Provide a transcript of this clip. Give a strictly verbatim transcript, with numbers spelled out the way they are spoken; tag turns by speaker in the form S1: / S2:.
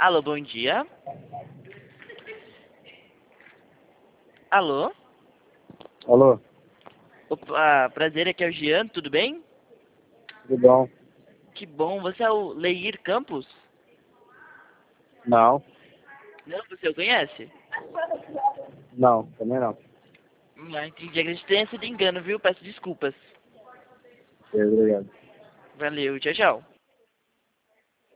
S1: Alô, bom dia. Alô?
S2: Alô,
S1: Opa, prazer, aqui é o Gian, tudo bem?
S2: tudo bom?
S1: Que bom, você é o Leir Campos?
S2: Não,
S1: Não, você o conhece?
S2: não, também não.
S1: Não, entendi, acredito que tenha sido engano, viu? Peço desculpas.
S2: Obrigado.
S1: Valeu, tchau, tchau.